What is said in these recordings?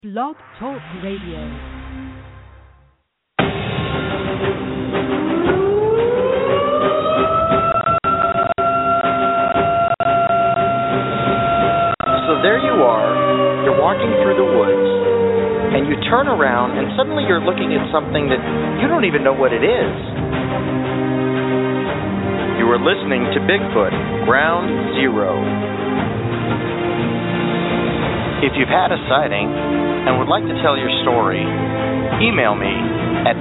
Blog Talk Radio. So there you are, you're walking through the woods, and you turn around, and suddenly you're looking at something that you don't even know what it is. You are listening to Bigfoot, Ground Zero. If you've had a sighting and would like to tell your story, email me at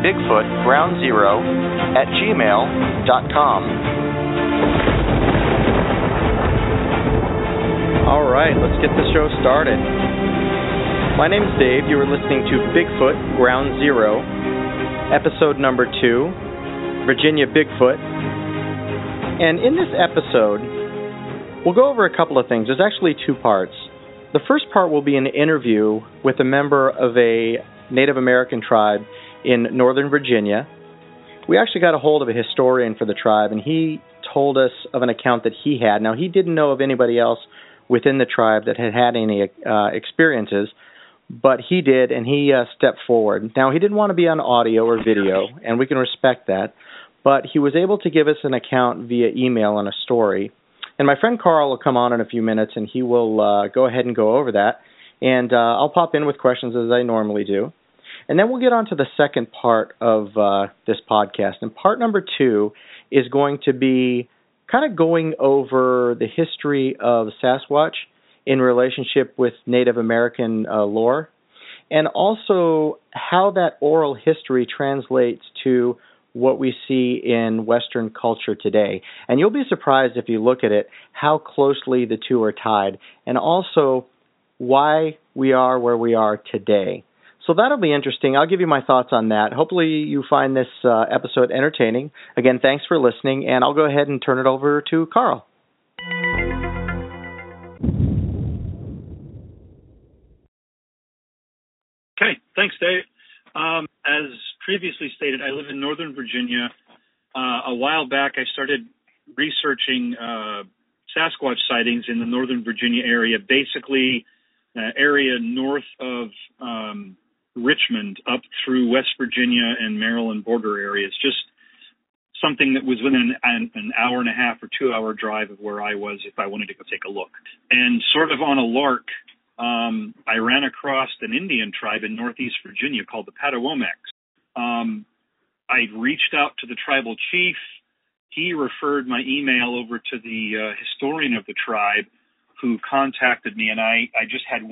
bigfootgroundzero@gmail.com. All right, let's get the show started. My name is Dave. You are listening to Bigfoot, Ground Zero, episode number 2, Virginia Bigfoot. And in this episode, we'll go over a couple of things. There's actually 2 parts. The first part will be an interview with a member of a Native American tribe in Northern Virginia. We actually got a hold of a historian for the tribe, and he told us of an account that he had. Now, he didn't know of anybody else within the tribe that had had any experiences, but he did, and he stepped forward. Now, he didn't want to be on audio or video, and we can respect that, but he was able to give us an account via email and a story. And my friend Carl will come on in a few minutes, and he will go ahead and go over that. And I'll pop in with questions as I normally do. And then we'll get on to the second part of this podcast. And part number 2 is going to be kind of going over the history of Sasquatch in relationship with Native American lore, and also how that oral history translates to what we see in Western culture today. And you'll be surprised if you look at it, how closely the two are tied, and also why we are where we are today. So that'll be interesting. I'll give you my thoughts on that. Hopefully you find this episode entertaining. Again, thanks for listening, and I'll go ahead and turn it over to Carl. Okay, thanks, Dave. As previously stated, I live in Northern Virginia. A while back, I started researching Sasquatch sightings in the Northern Virginia area, basically area north of Richmond up through West Virginia and Maryland border areas, just something that was within an hour and a half or 2-hour drive of where I was if I wanted to go take a look. And sort of on a lark, I ran across an Indian tribe in Northeast Virginia called the Patawomecs. I reached out to the tribal chief. He referred my email over to the historian of the tribe, who contacted me, and I just had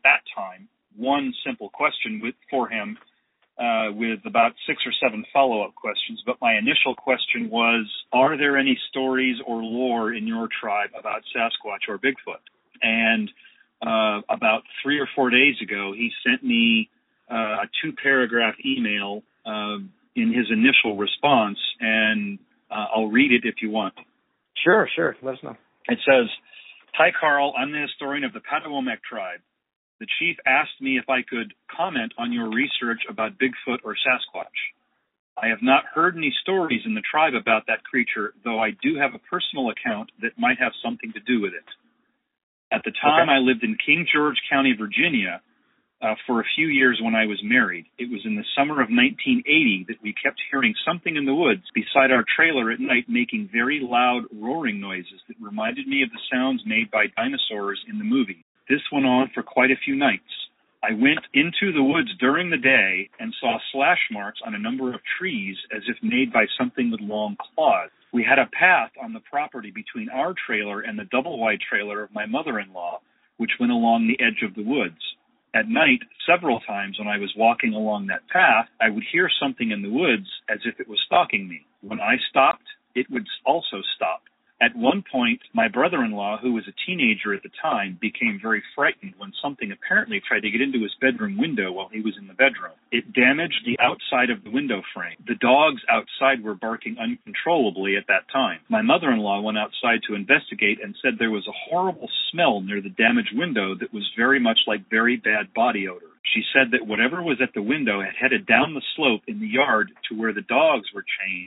one simple question for him with about 6 or 7 follow-up questions. But my initial question was, are there any stories or lore in your tribe about Sasquatch or Bigfoot? And about 3 or 4 days ago, he sent me a 2-paragraph email in his initial response, and I'll read it if you want. Sure. Let us know. It says, "Hi, Carl. I'm the historian of the Patawomeck tribe. The chief asked me if I could comment on your research about Bigfoot or Sasquatch. I have not heard any stories in the tribe about that creature, though I do have a personal account that might have something to do with it. At the time, I lived in King George County, Virginia, for a few years when I was married. It was in the summer of 1980 that we kept hearing something in the woods beside our trailer at night making very loud roaring noises that reminded me of the sounds made by dinosaurs in the movie. This went on for quite a few nights. I went into the woods during the day and saw slash marks on a number of trees as if made by something with long claws. We had a path on the property between our trailer and the double-wide trailer of my mother-in-law, which went along the edge of the woods. At night, several times when I was walking along that path, I would hear something in the woods as if it was stalking me. When I stopped, it would also stop. At one point, my brother-in-law, who was a teenager at the time, became very frightened when something apparently tried to get into his bedroom window while he was in the bedroom. It damaged the outside of the window frame. The dogs outside were barking uncontrollably at that time. My mother-in-law went outside to investigate and said there was a horrible smell near the damaged window that was very much like very bad body odor. She said that whatever was at the window had headed down the slope in the yard to where the dogs were chained,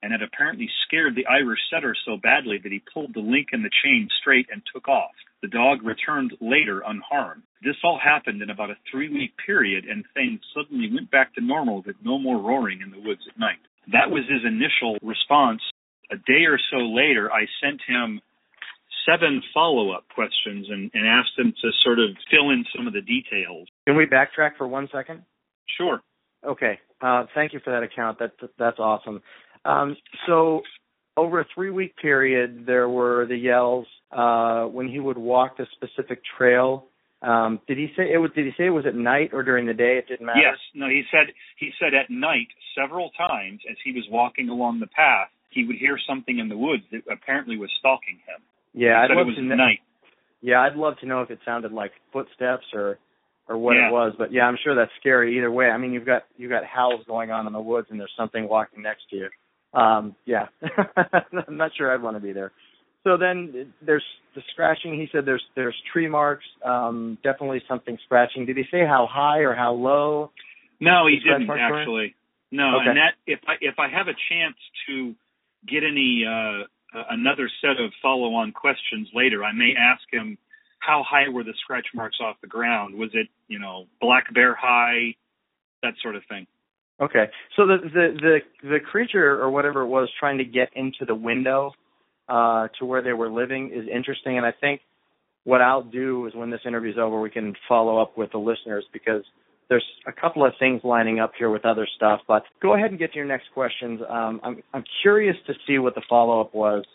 and had apparently scared the Irish setter so badly that he pulled the link in the chain straight and took off. The dog returned later unharmed. This all happened in about a 3-week period, and things suddenly went back to normal with no more roaring in the woods at night. That was his initial response. A day or so later, I sent him 7 follow-up questions and asked him to sort of fill in some of the details. Can we backtrack for 1 second? Sure. Okay. Thank you for that account. That's awesome. So over a 3-week period, there were the yells when he would walk the specific trail. Did he say it was at night or during the day? It didn't matter. Yes. No. He said at night several times as he was walking along the path, he would hear something in the woods that apparently was stalking him. Yeah, I'd love it was to at know. Night. Yeah, I'd love to know if it sounded like footsteps or what Yeah. it was. But yeah, I'm sure that's scary either way. I mean, you've got howls going on in the woods and there's something walking next to you. Yeah, I'm not sure I'd want to be there. So then there's the scratching. He said there's tree marks, definitely something scratching. Did he say how high or how low? No, he didn't actually. No, okay. And that if I have a chance to get any another set of follow-on questions later, I may ask him how high were the scratch marks off the ground. Was it black bear high, that sort of thing. Okay, so the creature or whatever it was trying to get into the window to where they were living is interesting, and I think what I'll do is when this interview's over, we can follow up with the listeners because there's a couple of things lining up here with other stuff. But go ahead and get to your next questions. I'm curious to see what the follow-up was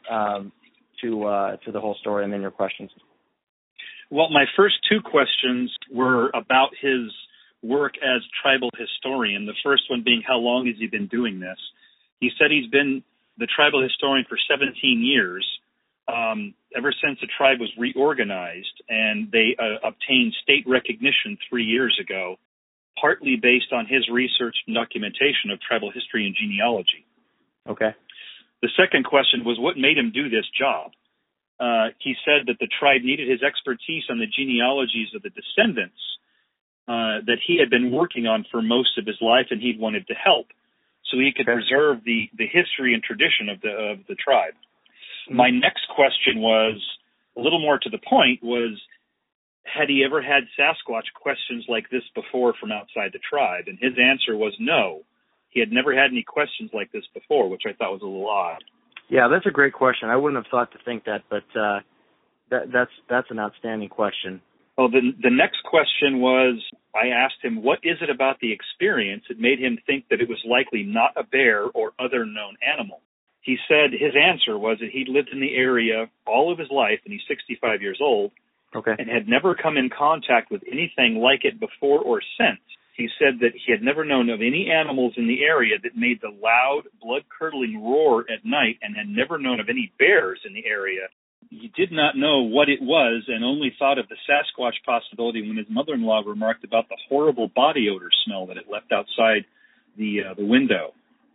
to the whole story, and then your questions. Well, my first 2 questions were about his work as tribal historian. The first one being, how long has he been doing this? He said he's been the tribal historian for 17 years, ever since the tribe was reorganized, and they obtained state recognition 3 years ago, partly based on his research and documentation of tribal history and genealogy. Okay. The second question was, what made him do this job? He said that the tribe needed his expertise on the genealogies of the descendants that he had been working on for most of his life, and he wanted to help so he could preserve the history and tradition of the tribe. Mm-hmm. My next question was a little more to the point, was had he ever had Sasquatch questions like this before from outside the tribe? And his answer was no. He had never had any questions like this before, which I thought was a little odd. Yeah, that's a great question. I wouldn't have thought to think that, but that's an outstanding question. Well, the next question was, I asked him, what is it about the experience that made him think that it was likely not a bear or other known animal? He said his answer was that he'd lived in the area all of his life, and he's 65 years old, and had never come in contact with anything like it before or since. He said that he had never known of any animals in the area that made the loud, blood-curdling roar at night, and had never known of any bears in the area. He did not know what it was and only thought of the Sasquatch possibility when his mother-in-law remarked about the horrible body odor smell that it left outside the window.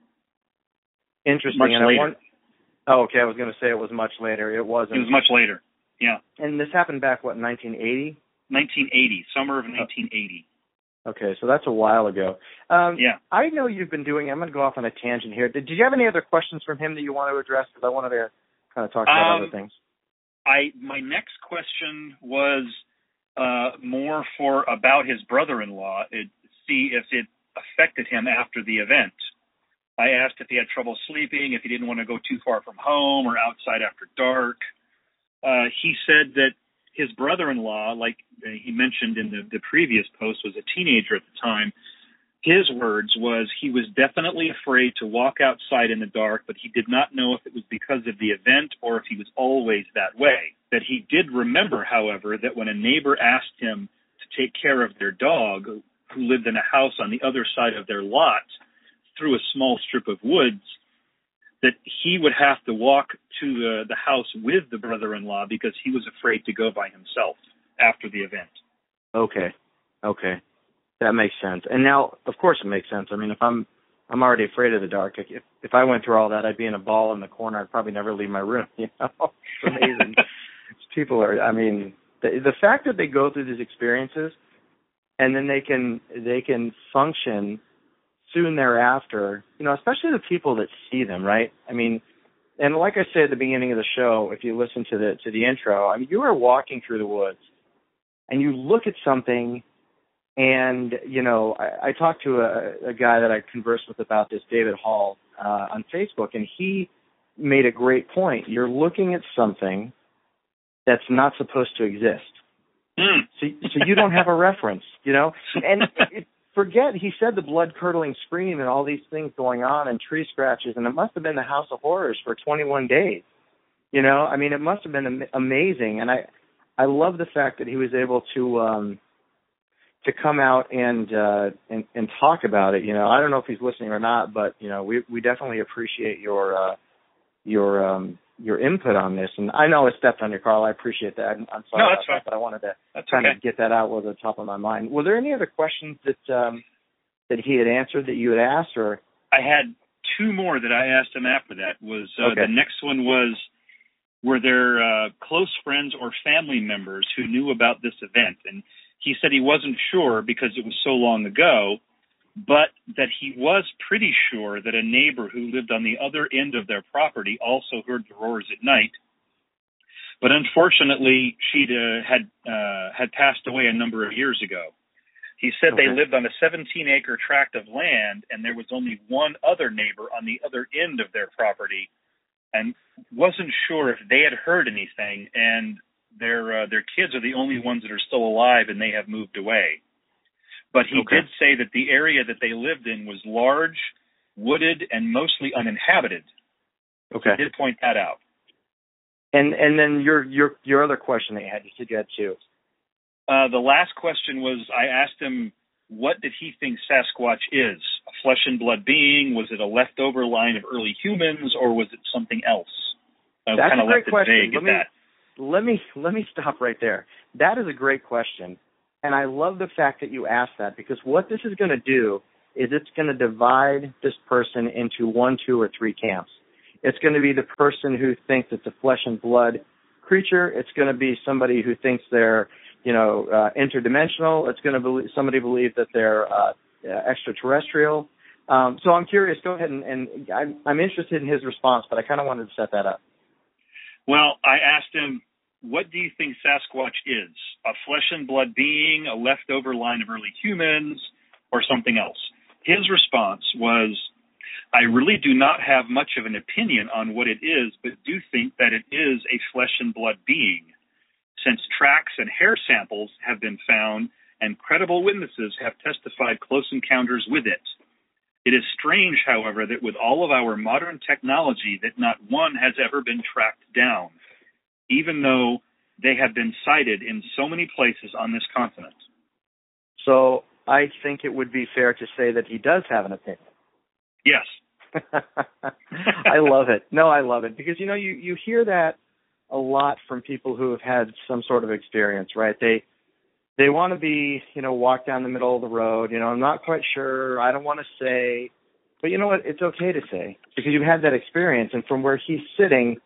Interesting. Much later. Okay. I was going to say it was much later. It wasn't. It was much later, yeah. And this happened back, 1980? 1980, summer of 1980. Okay, so that's a while ago. Yeah. I know you've been doing, I'm going to go off on a tangent here. Did you have any other questions from him that you want to address? Because I wanted to kind of talk about other things. My next question was more about his brother-in-law, see if it affected him after the event. I asked if he had trouble sleeping, if he didn't want to go too far from home or outside after dark. He said that his brother-in-law, like he mentioned in the previous post, was a teenager at the time. His words was he was definitely afraid to walk outside in the dark, but he did not know if it was because of the event or if he was always that way. That he did remember, however, that when a neighbor asked him to take care of their dog, who lived in a house on the other side of their lot through a small strip of woods, that he would have to walk to the house with the brother-in-law because he was afraid to go by himself after the event. Okay. That makes sense. And now, of course it makes sense. I mean, if I'm already afraid of the dark. If I went through all that, I'd be in a ball in the corner. I'd probably never leave my room, It's amazing. People are, the fact that they go through these experiences and then they can function soon thereafter, especially the people that see them, right? I mean, and like I said at the beginning of the show, if you listen to the intro, I mean, you are walking through the woods and you look at something, and I talked to a guy that I conversed with about this, David Hall, on Facebook, and he made a great point. You're looking at something that's not supposed to exist. So you don't have a reference, and forget, he said the blood-curdling scream and all these things going on and tree scratches, and it must have been the House of Horrors for 21 days. I mean, it must have been amazing, and I love the fact that he was able to come out and talk about it. I don't know if he's listening or not, but we definitely appreciate your input on this. And I know I stepped on you, Carl. I appreciate that. I'm sorry no, about that's fine. that, but I wanted to that's kind okay. of get that out was at the top of my mind. Were there any other questions that he had answered that you had asked, or? I had two more that I asked him after that. Okay. The next one was, were there close friends or family members who knew about this event? And he said he wasn't sure because it was so long ago, but that he was pretty sure that a neighbor who lived on the other end of their property also heard the roars at night. But unfortunately, she had passed away a number of years ago. He said they lived on a 17-acre tract of land, and there was only one other neighbor on the other end of their property, and wasn't sure if they had heard anything, and their kids are the only ones that are still alive, and they have moved away. But he did say that the area that they lived in was large, wooded, and mostly uninhabited. Okay. He did point that out. And then your other question that you said you had two. The last question was, I asked him, what did he think Sasquatch is? A flesh and blood being? Was it a leftover line of early humans, or was it something else? That's a great question. Let me stop right there. That is a great question. And I love the fact that you asked that, because what this is going to do is it's going to divide this person into 1, 2, or 3 camps. It's going to be the person who thinks it's a flesh and blood creature. It's going to be somebody who thinks they're, interdimensional. It's going to be somebody believe that they're extraterrestrial. So I'm curious. Go ahead, and I'm interested in his response, but I kind of wanted to set that up. Well, I asked him, what do you think Sasquatch is? A flesh and blood being, a leftover line of early humans, or something else? His response was, I really do not have much of an opinion on what it is, but do think that it is a flesh and blood being, since tracks and hair samples have been found and credible witnesses have testified close encounters with it. It is strange, however, that with all of our modern technology that not one has ever been tracked down, even though they have been sighted in so many places on this continent. So I think it would be fair to say that he does have an opinion. Yes. I love it. No, I love it. Because, you hear that a lot from people who have had some sort of experience, right? They want to be, walk down the middle of the road. I'm not quite sure. I don't want to say. But you know what? It's okay to say, because you've had that experience. And from where he's sitting,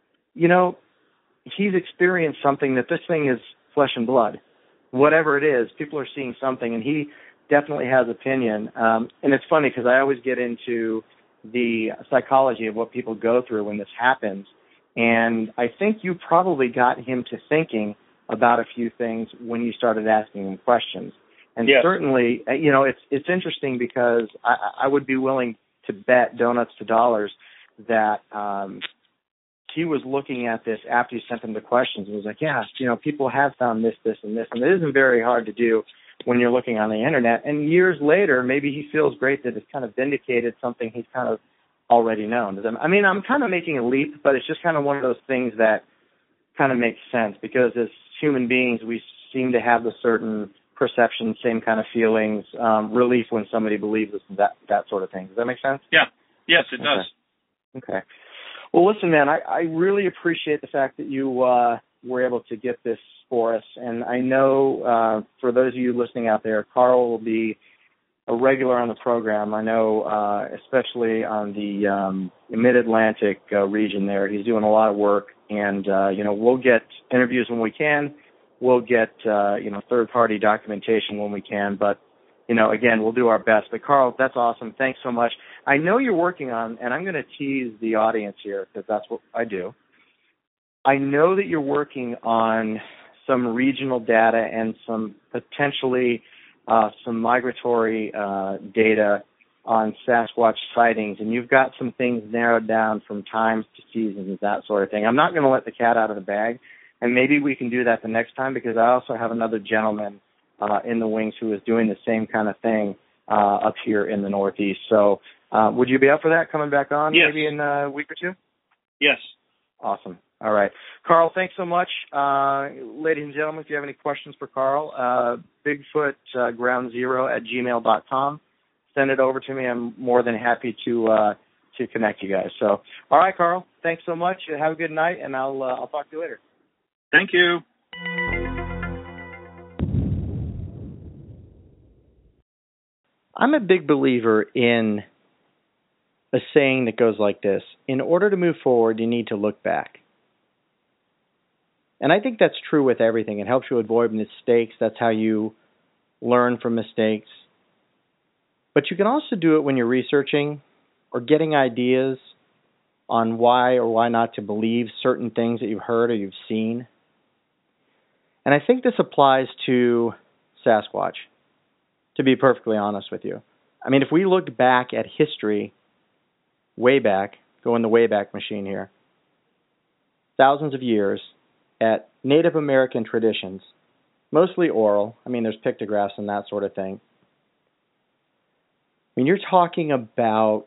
he's experienced something that this thing is flesh and blood. Whatever it is, people are seeing something, and he definitely has opinion. And it's funny because I always get into the psychology of what people go through when this happens. And I think you probably got him to thinking about a few things when you started asking him questions. And yes. Certainly, it's interesting because I would be willing to bet donuts to dollars that he was looking at this after you sent him the questions and was like, yeah, people have found this, this, and this. And it isn't very hard to do when you're looking on the internet. And years later, maybe he feels great that it's kind of vindicated something he's kind of already known. I mean, I'm kind of making a leap, but it's just kind of one of those things that kind of makes sense, because as human beings, we seem to have a certain perception, same kind of feelings, relief when somebody believes us, that sort of thing. Does that make sense? Yeah. Yes, it does. Okay. Well, listen, man, I really appreciate the fact that you were able to get this for us. And I know for those of you listening out there, Carl will be a regular on the program. I know especially on the Mid-Atlantic region there, he's doing a lot of work. And, we'll get interviews when we can. We'll get, third-party documentation when we can. But again, we'll do our best. But Carl, that's awesome. Thanks so much. I know you're working on, and I'm going to tease the audience here because that's what I do. I know that you're working on some regional data and some potentially some migratory data on Sasquatch sightings, and you've got some things narrowed down from times to seasons, that sort of thing. I'm not going to let the cat out of the bag, and maybe we can do that the next time because I also have another gentleman in the wings who is doing the same kind of thing up here in the Northeast. So would you be up for that, coming back on maybe in a week or two? Yes. Awesome. All right. Carl, thanks so much. Ladies and gentlemen, if you have any questions for Carl, BigfootGroundZero@gmail.com. Send it over to me. I'm more than happy to connect you guys. So, all right, Carl, thanks so much. Have a good night, and I'll talk to you later. Thank you. I'm a big believer in a saying that goes like this: in order to move forward, you need to look back. And I think that's true with everything. It helps you avoid mistakes. That's how you learn from mistakes. But you can also do it when you're researching or getting ideas on why or why not to believe certain things that you've heard or you've seen. And I think this applies to Sasquatch, to be perfectly honest with you. I mean, if we look back at history, way back, go in the Wayback Machine here, thousands of years, at Native American traditions, mostly oral. I mean, there's pictographs and that sort of thing. I mean, you're talking about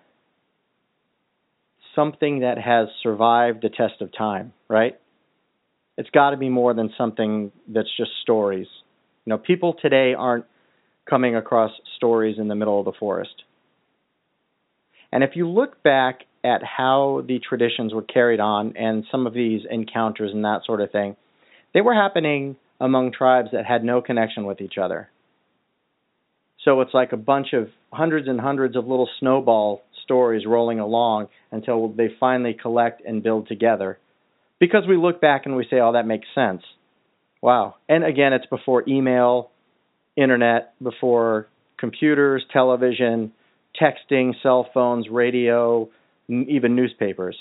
something that has survived the test of time, right? It's got to be more than something that's just stories. People today aren't coming across stories in the middle of the forest. And if you look back at how the traditions were carried on and some of these encounters and that sort of thing, they were happening among tribes that had no connection with each other. So it's like a bunch of hundreds and hundreds of little snowball stories rolling along until they finally collect and build together. Because we look back and we say, oh, that makes sense. Wow. And again, it's before email, internet, before computers, television, texting, cell phones, radio, even newspapers.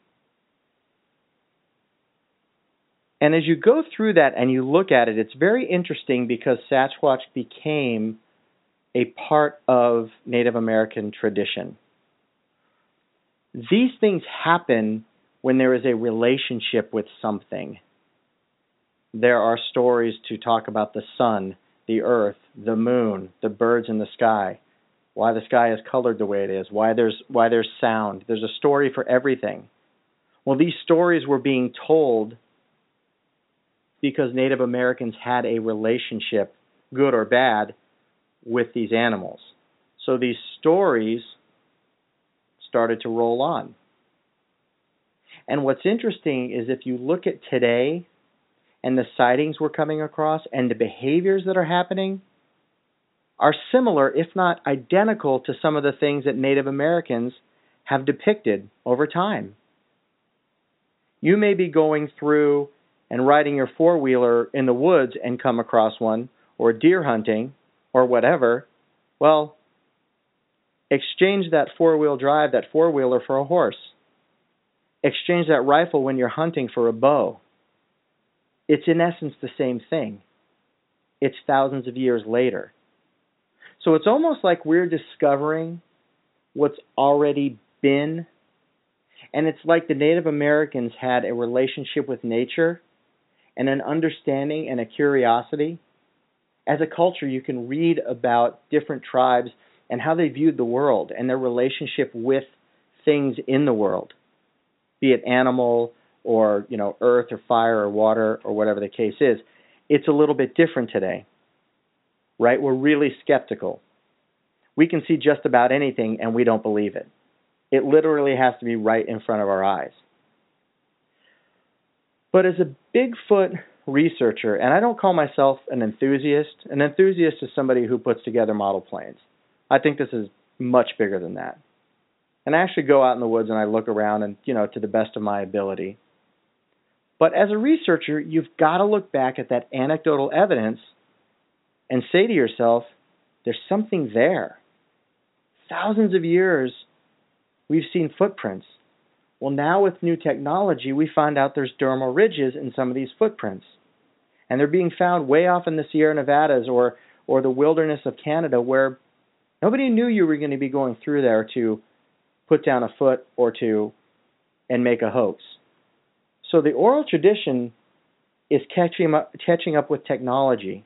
And as you go through that and you look at it, it's very interesting because Sasquatch became a part of Native American tradition. These things happen when there is a relationship with something. There are stories to talk about the sun, the earth, the moon, the birds in the sky, why the sky is colored the way it is, why there's sound. There's a story for everything. Well, these stories were being told because Native Americans had a relationship, good or bad, with these animals. So these stories started to roll on. And what's interesting is if you look at today and the sightings we're coming across and the behaviors that are happening are similar, if not identical, to some of the things that Native Americans have depicted over time. You may be going through and riding your four-wheeler in the woods and come across one, or deer hunting, or whatever. Well, exchange that four-wheel drive, that four-wheeler, for a horse. Exchange that rifle when you're hunting for a bow. It's in essence the same thing. It's thousands of years later. So it's almost like we're discovering what's already been. And it's like the Native Americans had a relationship with nature and an understanding and a curiosity. As a culture, you can read about different tribes and how they viewed the world and their relationship with things in the world, be it animal or, earth or fire or water or whatever the case is. It's a little bit different today, right? We're really skeptical. We can see just about anything and we don't believe it. It literally has to be right in front of our eyes. But as a Bigfoot researcher, and I don't call myself an enthusiast is somebody who puts together model planes. I think this is much bigger than that. And I actually go out in the woods and I look around and, to the best of my ability. But as a researcher, you've got to look back at that anecdotal evidence and say to yourself, there's something there. Thousands of years, we've seen footprints. Well, now with new technology, we find out there's dermal ridges in some of these footprints. And they're being found way off in the Sierra Nevadas or the wilderness of Canada, where nobody knew you were going to be going through there to put down a foot or two and make a hoax. So the oral tradition is catching up with technology.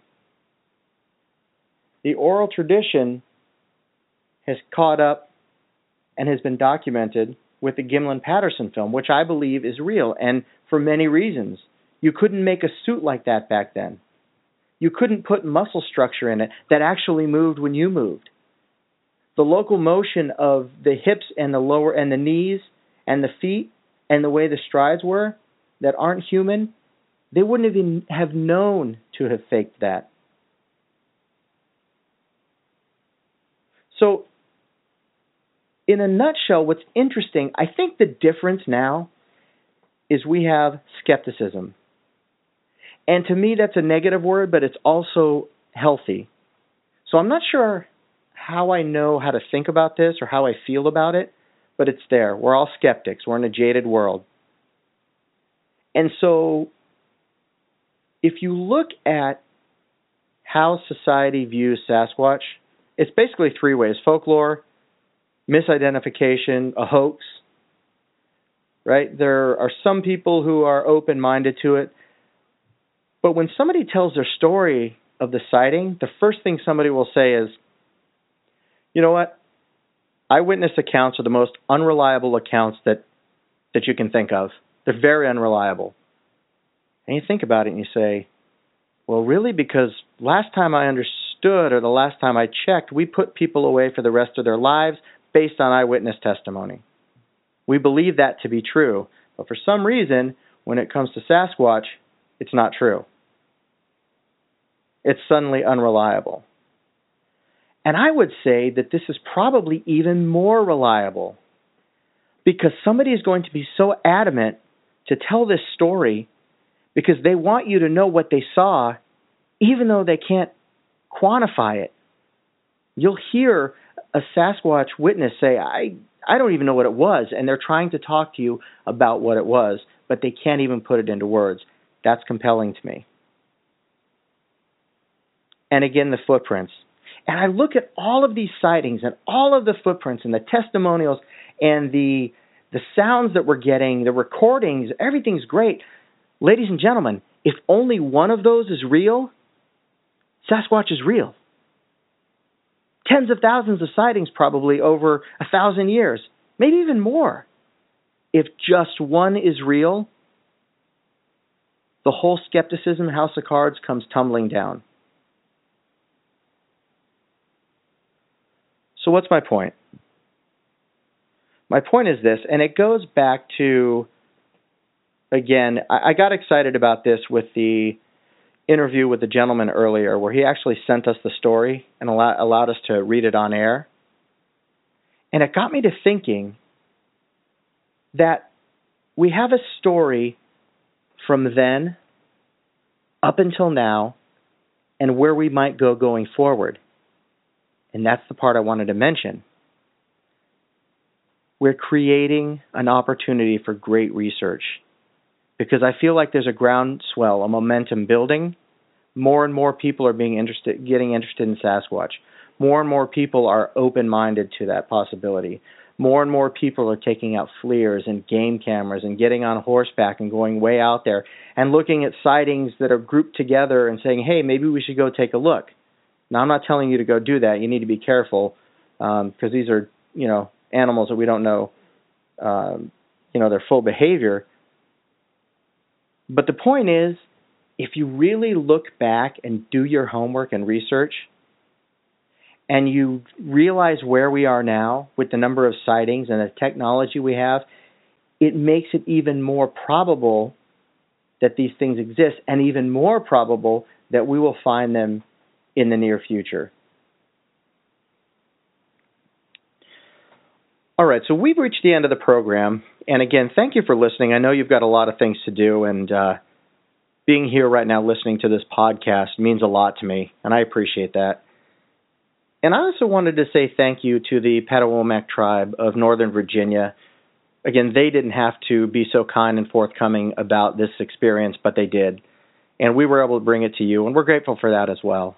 The oral tradition has caught up and has been documented with the Gimlin-Patterson film, which I believe is real, and for many reasons. You couldn't make a suit like that back then. You couldn't put muscle structure in it that actually moved when you moved. The local motion of the hips and the lower and the knees and the feet and the way the strides were that aren't human, they wouldn't even have known to have faked that. So, in a nutshell, what's interesting, I think the difference now is we have skepticism. And to me, that's a negative word, but it's also healthy. So I'm not sure how I know how to think about this or how I feel about it, but it's there. We're all skeptics. We're in a jaded world. And so if you look at how society views Sasquatch, it's basically three ways: folklore, misidentification, a hoax, right? There are some people who are open-minded to it. But when somebody tells their story of the sighting, the first thing somebody will say is, you know what? Eyewitness accounts are the most unreliable accounts that you can think of. They're very unreliable. And you think about it and you say, well, really? Because last time I understood, or the last time I checked, we put people away for the rest of their lives based on eyewitness testimony. We believe that to be true. But for some reason, when it comes to Sasquatch, it's not true. It's suddenly unreliable. And I would say that this is probably even more reliable, because somebody is going to be so adamant to tell this story because they want you to know what they saw, even though they can't quantify it. You'll hear a Sasquatch witness say, I don't even know what it was, and they're trying to talk to you about what it was, but they can't even put it into words. That's compelling to me. And again, the footprints. And I look at all of these sightings and all of the footprints and the testimonials and the sounds that we're getting, the recordings, everything's great. Ladies and gentlemen, if only one of those is real, Sasquatch is real. Tens of thousands of sightings probably over 1,000 years, maybe even more. If just one is real, the whole skepticism house of cards comes tumbling down. So what's my point? My point is this, and it goes back to, again, I got excited about this with the interview with the gentleman earlier, where he actually sent us the story and allowed us to read it on air. And it got me to thinking that we have a story from then up until now and where we might go going forward. And that's the part I wanted to mention. We're creating an opportunity for great research, because I feel like there's a groundswell, a momentum building. More and more people are getting interested in Sasquatch. More and more people are open-minded to that possibility. More and more people are taking out FLIRs and game cameras and getting on horseback and going way out there and looking at sightings that are grouped together and saying, hey, maybe we should go take a look. Now, I'm not telling you to go do that. You need to be careful, because these are, animals that we don't know, their full behavior. But the point is, if you really look back and do your homework and research, and you realize where we are now with the number of sightings and the technology we have, it makes it even more probable that these things exist, and even more probable that we will find them in the near future. All right, so we've reached the end of the program. And again, thank you for listening. I know you've got a lot of things to do, and being here right now listening to this podcast means a lot to me, and I appreciate that. And I also wanted to say thank you to the Petawomack tribe of Northern Virginia. Again, they didn't have to be so kind and forthcoming about this experience, but they did. And we were able to bring it to you, and we're grateful for that as well.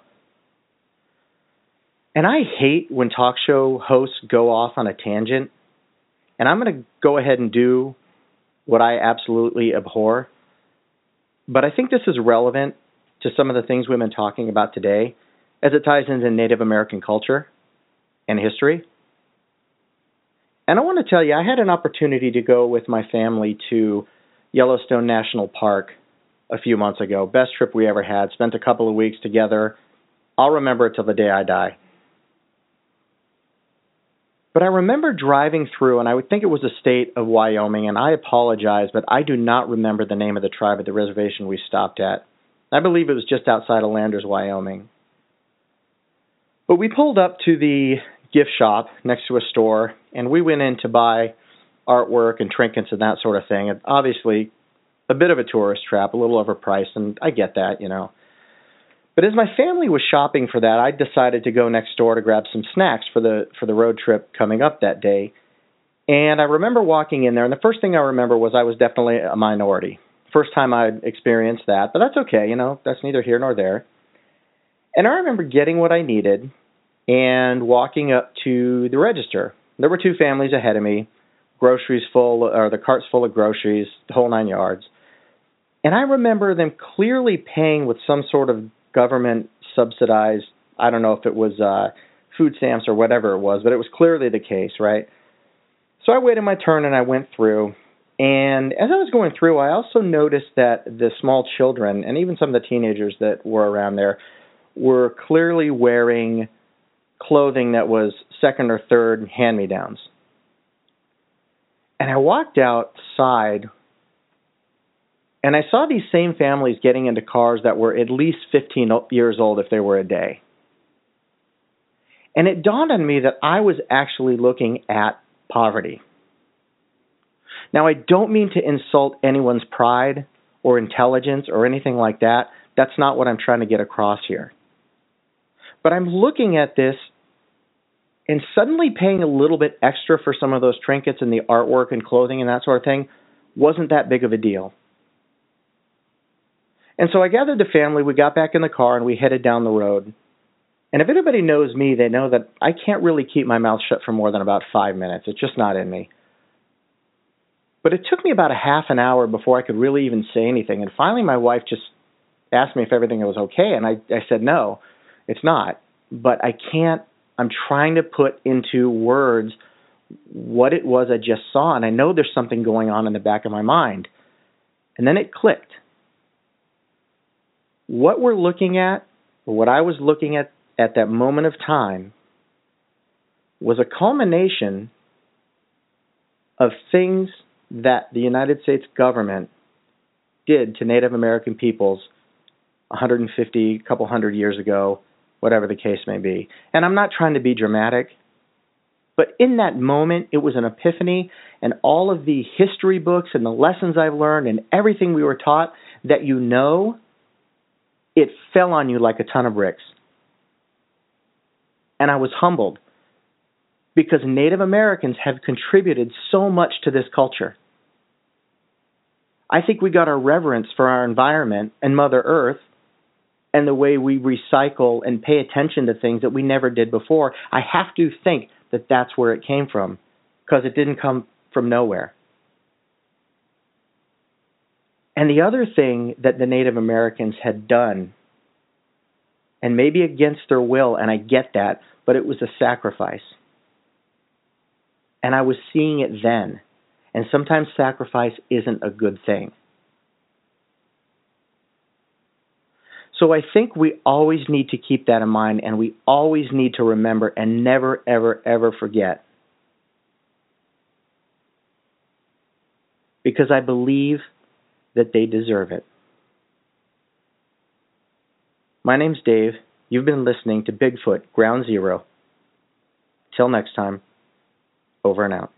And I hate when talk show hosts go off on a tangent. And I'm going to go ahead and do what I absolutely abhor. But I think this is relevant to some of the things we've been talking about today, as it ties into Native American culture and history. And I want to tell you, I had an opportunity to go with my family to Yellowstone National Park a few months ago. Best trip we ever had. Spent a couple of weeks together. I'll remember it till the day I die. But I remember driving through, and I would think it was the state of Wyoming, and I apologize, but I do not remember the name of the tribe at the reservation we stopped at. I believe it was just outside of Landers, Wyoming. But we pulled up to the gift shop next to a store, and we went in to buy artwork and trinkets and that sort of thing. And obviously, a bit of a tourist trap, a little overpriced, and I get that, you know. But as my family was shopping for that, I decided to go next door to grab some snacks for the road trip coming up that day. And I remember walking in there, and the first thing I remember was I was definitely a minority. First time I'd experienced that, but that's okay, you know, that's neither here nor there. And I remember getting what I needed and walking up to the register. There were two families ahead of me, groceries full, or the carts full of groceries, the whole 9 yards. And I remember them clearly paying with some sort of government subsidized, I don't know if it was food stamps or whatever it was, but it was clearly the case, right? So I waited my turn and I went through. And as I was going through, I also noticed that the small children and even some of the teenagers that were around there were clearly wearing clothing that was second or third hand-me-downs. And I walked outside and I saw these same families getting into cars that were at least 15 years old if they were a day. And it dawned on me that I was actually looking at poverty. Now, I don't mean to insult anyone's pride or intelligence or anything like that. That's not what I'm trying to get across here. But I'm looking at this and suddenly paying a little bit extra for some of those trinkets and the artwork and clothing and that sort of thing wasn't that big of a deal. And so I gathered the family, we got back in the car, and we headed down the road. And if anybody knows me, they know that I can't really keep my mouth shut for more than about 5 minutes. It's just not in me. But it took me about a half an hour before I could really even say anything. And finally my wife just asked me if everything was okay, and I said, no, it's not. But I'm trying to put into words what it was I just saw, and I know there's something going on in the back of my mind. And then it clicked. What we're looking at, or what I was looking at that moment of time, was a culmination of things that the United States government did to Native American peoples 150, couple hundred years ago, whatever the case may be. And I'm not trying to be dramatic, but in that moment, it was an epiphany, and all of the history books and the lessons I've learned and everything we were taught that you know, it fell on you like a ton of bricks. And I was humbled because Native Americans have contributed so much to this culture. I think we got our reverence for our environment and Mother Earth and the way we recycle and pay attention to things that we never did before. I have to think that that's where it came from, because it didn't come from nowhere. And the other thing that the Native Americans had done, and maybe against their will, and I get that, but it was a sacrifice. And I was seeing it then. And sometimes sacrifice isn't a good thing. So I think we always need to keep that in mind, and we always need to remember and never, ever, ever forget. Because I believe that they deserve it. My name's Dave. You've been listening to Bigfoot, Ground Zero. Till next time, over and out.